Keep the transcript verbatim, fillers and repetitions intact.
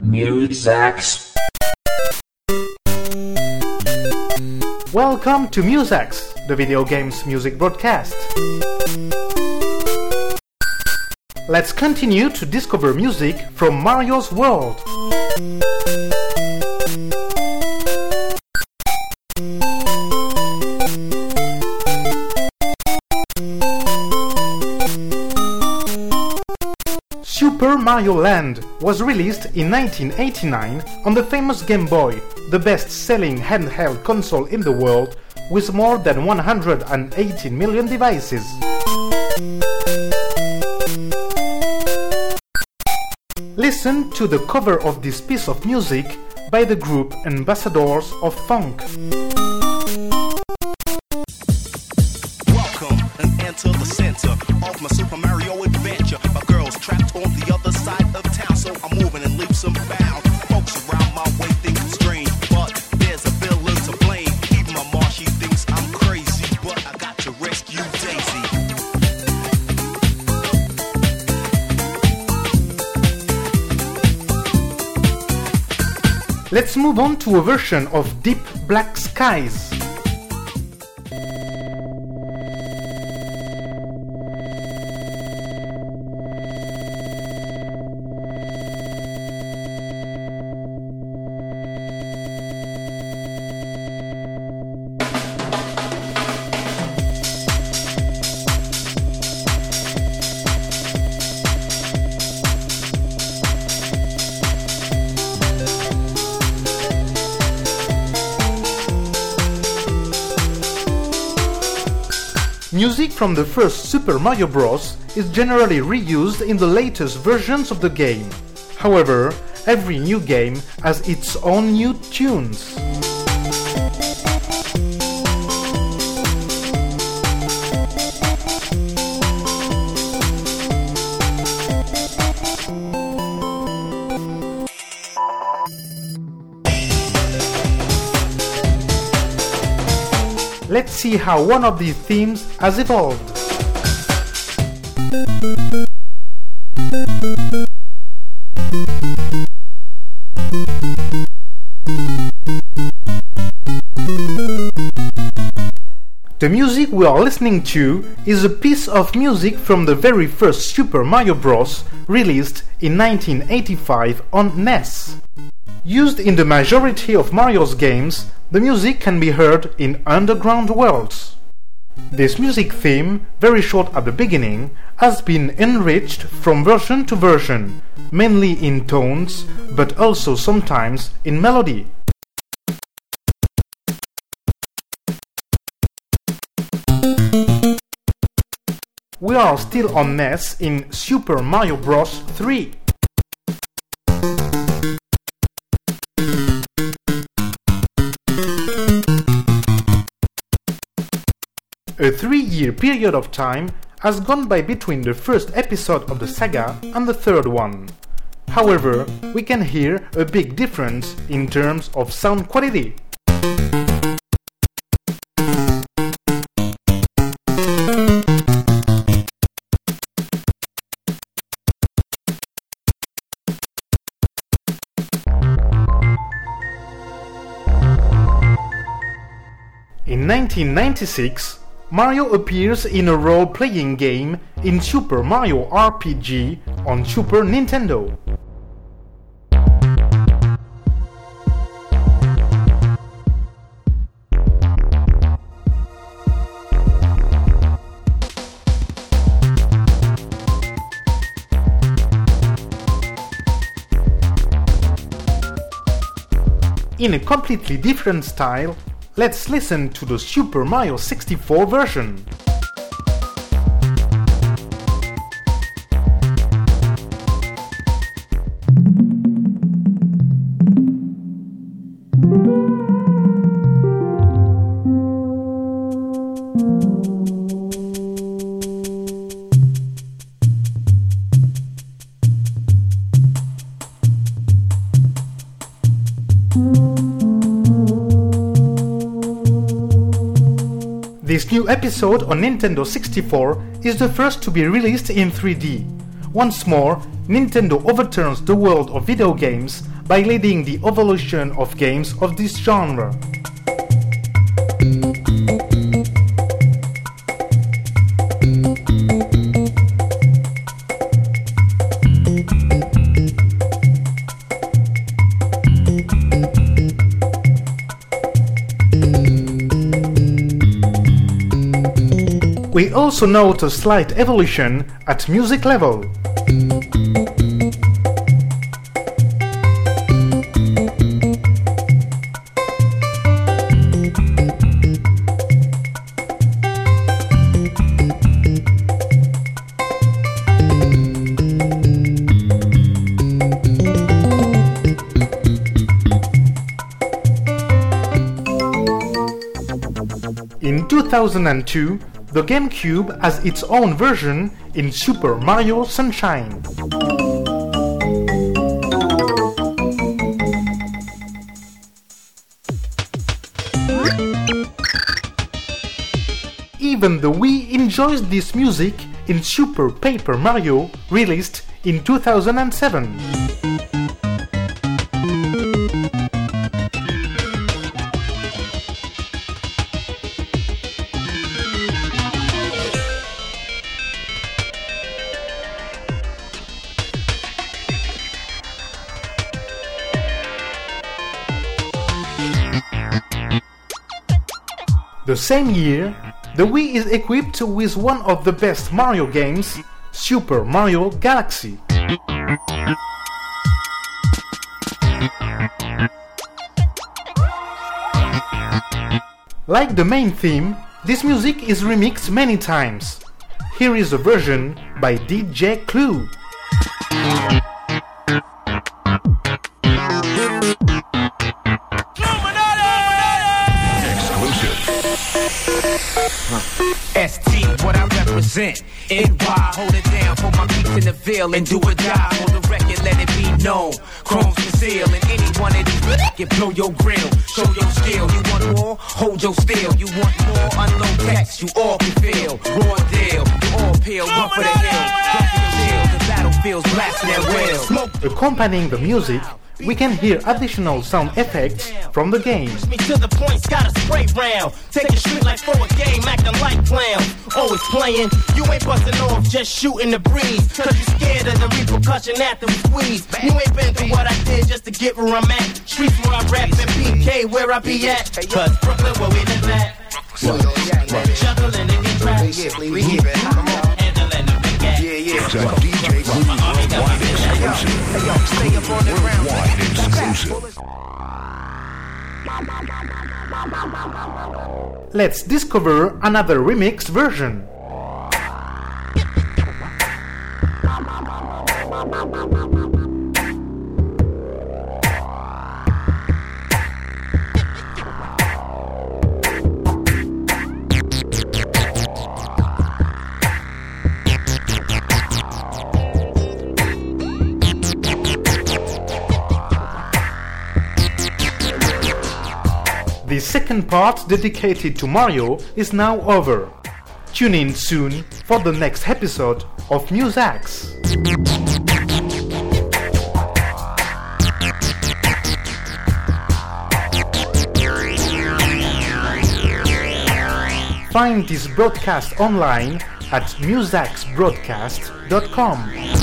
Musax. Welcome to Musax, the video games music broadcast. Let's continue to discover music from Mario's world. Super Mario Land was released in nineteen eighty-nine on the famous Game Boy, the best-selling handheld console in the world, with more than one hundred eighteen million devices. Listen to the cover of this piece of music by the group Ambassadors of Funk. Welcome and enter the center of my Super Mario adventure. My girl's trapped on the other side of town, so I'm moving in leaps and bounds. Folks around my way think I'm strange, but there's a villain to blame. Even my mom, she thinks I'm crazy, but I got to rescue Daisy. Let's move on to a version of Deep Black Skies. Music from the first Super Mario Bros. Is generally reused in the latest versions of the game. However, every new game has its own new tunes. Let's see how one of these themes has evolved. The music we are listening to is a piece of music from the very first Super Mario Bros. Released in nineteen eighty-five on N E S. Used in the majority of Mario's games, the music can be heard in underground worlds. This music theme, very short at the beginning, has been enriched from version to version, mainly in tones, but also sometimes in melody. We are still on N E S in Super Mario Bros. three. A three-year period of time has gone by between the first episode of the saga and the third one. However, we can hear a big difference in terms of sound quality. In nineteen ninety-six, Mario appears in a role-playing game in Super Mario R P G on Super Nintendo. In a completely different style, let's listen to the Super Mario sixty-four version. This new episode on Nintendo sixty-four is the first to be released in three D. Once more, Nintendo overturns the world of video games by leading the evolution of games of this genre. We also note a slight evolution at music level. In two thousand two, the GameCube has its own version in Super Mario Sunshine. Even the Wii enjoys this music in Super Paper Mario, released in two thousand seven. The same year, the Wii is equipped with one of the best Mario games, Super Mario Galaxy. Like the main theme, this music is remixed many times. Here is a version by D J Clue. S T, what I represent. N Y, hold it down for my peeps in the Ville and do a die. On the record, let it be known. Chrome's concealed, and any one of these can blow your grill. Show your skill. You want more? Hold your steel. You want more? Unload text. You all can feel. Raw deal. You all peel. Run for the hill. Run for your shield. The battlefield's blasting their wheels. Accompanying the music, we can hear additional sound effects from the game. Me to the points, got a spray round. Take a street like for a game, acting like clowns. Always playing, you ain't busting off, just shooting the breeze. Cause you scared of the repercussion after we squeeze. You ain't been through what I did just to get where I'm at. Streets where I rap and P K where I be at. Cause Brooklyn where we live at. Juggling and get trapped. We keep it hot. Handling the big ass. Yeah, yeah. It's a D J Clue Worldwide exclusive. Hey yo, stay up on the ground. Worldwide exclusive. Let's discover another remixed version. The second part dedicated to Mario is now over. Tune in soon for the next episode of Musax. Find this broadcast online at musax broadcast dot com.